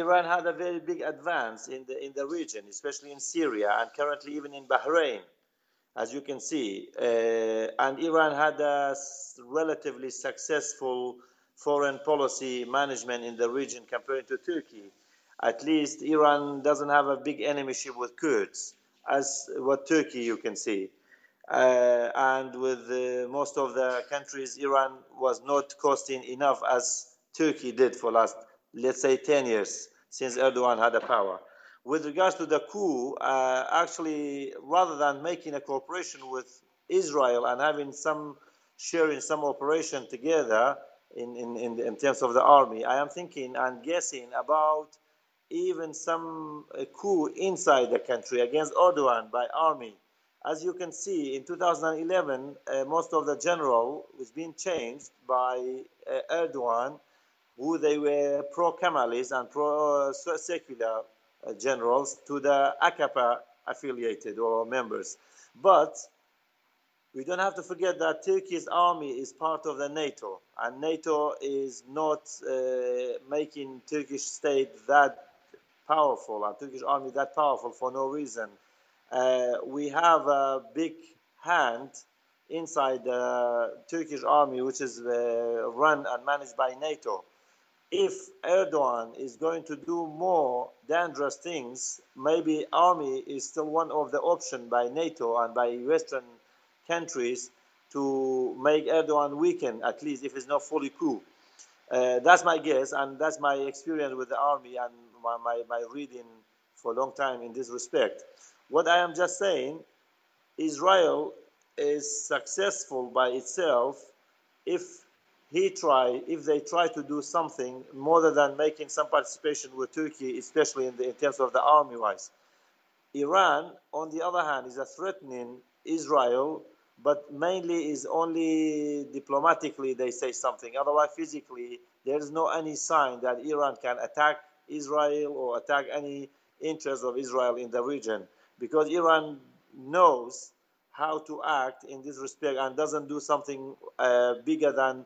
Iran had a very big advance in the region, especially in Syria and currently even in Bahrain, as you can see. And Iran had a relatively successful foreign policy management in the region compared to Turkey. At least Iran doesn't have a big enemyship with Kurds, as what Turkey you can see. And with most of the countries, Iran was not costing enough as Turkey did for last, let's say, 10 years since Erdogan had the power. With regards to the coup, actually, rather than making a cooperation with Israel and having some sharing some operation together in terms of the army, I am thinking and guessing about even some coup inside the country against Erdogan by army. As you can see, in 2011, most of the general was being changed by Erdogan, who they were pro-Kemalist and pro-secular generals, to the AKP affiliated or members. But we don't have to forget that Turkey's army is part of the NATO, and NATO is not making Turkish state that powerful, and Turkish army that powerful for no reason. We have a big hand inside the Turkish army, which is run and managed by NATO. If Erdogan is going to do more dangerous things, maybe army is still one of the options by NATO and by Western countries to make Erdogan weaken, at least if it's not fully coup. That's my guess, and that's my experience with the army and my reading for a long time in this respect. What I am just saying, Israel is successful by itself if if they try to do something more than making some participation with Turkey, especially in terms of the army-wise. Iran, on the other hand, is a threatening Israel, but mainly is only diplomatically they say something. Otherwise, physically, there is no any sign that Iran can attack Israel or attack any interest of Israel in the region, because Iran knows how to act in this respect and doesn't do something bigger than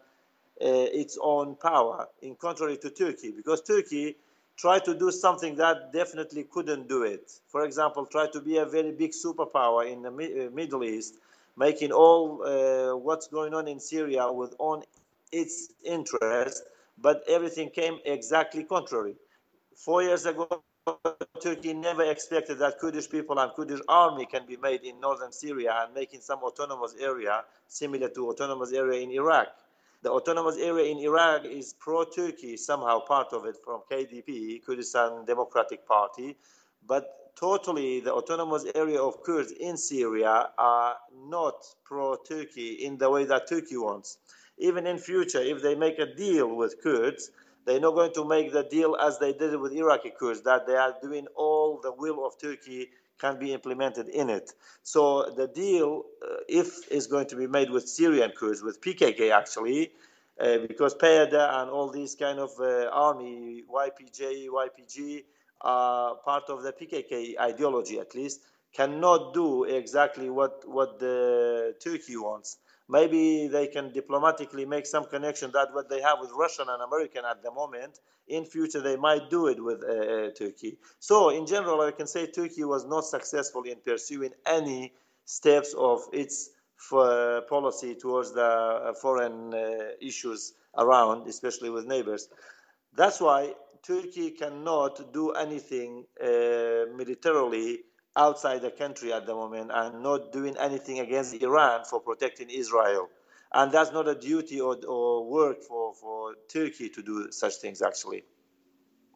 its own power, in contrary to Turkey, because Turkey tried to do something that definitely couldn't do it. For example, tried to be a very big superpower in the Middle East, making all what's going on in Syria with on its interest, but everything came exactly contrary. 4 years ago, Turkey never expected that Kurdish people and Kurdish army can be made in northern Syria and making some autonomous area similar to autonomous area in Iraq. The autonomous area in Iraq is pro-Turkey, somehow part of it from KDP, Kurdistan Democratic Party, but totally the autonomous area of Kurds in Syria are not pro-Turkey in the way that Turkey wants. Even in future, if they make a deal with Kurds, they're not going to make the deal as they did with Iraqi Kurds, that they are doing all the will of Turkey can be implemented in it. So the deal, if is going to be made with Syrian Kurds, with PKK actually, because PYD and all these kind of army, YPJ, YPG, are part of the PKK ideology at least, cannot do exactly what the Turkey wants. Maybe they can diplomatically make some connection that what they have with Russian and American at the moment. In future, they might do it with Turkey. So, in general, I can say Turkey was not successful in pursuing any steps of its policy towards the foreign issues around, especially with neighbors. That's why Turkey cannot do anything militarily outside the country at the moment and not doing anything against Iran for protecting Israel. And that's not a duty or work for Turkey to do such things, actually.